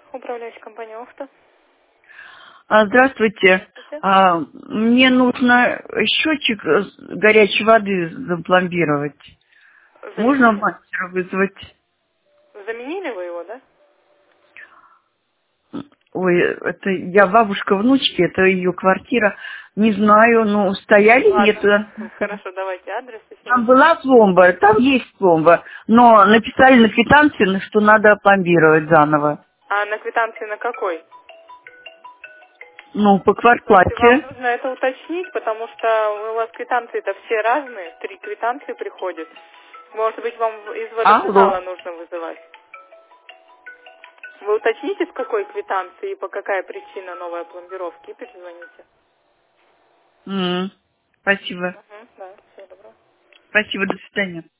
Управляющая компания «Офта». Здравствуйте. Здравствуйте. Мне нужно счетчик горячей воды запломбировать. Можно Заменили? мастера вызвать? Заменили вы его, да? Ой, это я бабушка внучки, это ее квартира. Не знаю, ну, стояли, нет. Ладно. Хорошо, давайте адрес еще раз. Там была пломба, там есть пломба, но написали на квитанции, что надо пломбировать заново. А на квитанции на какой? Ну, по Слушайте, вам квартплате. нужно это уточнить, потому что у вас квитанции-то все разные, 3 квитанции приходят. Может быть, вам из водоканала Алло. нужно вызывать. Вы уточните, с какой квитанции и по какая причина новой пломбировки, и перезвоните. Спасибо. Да, всего доброго. Спасибо, до свидания.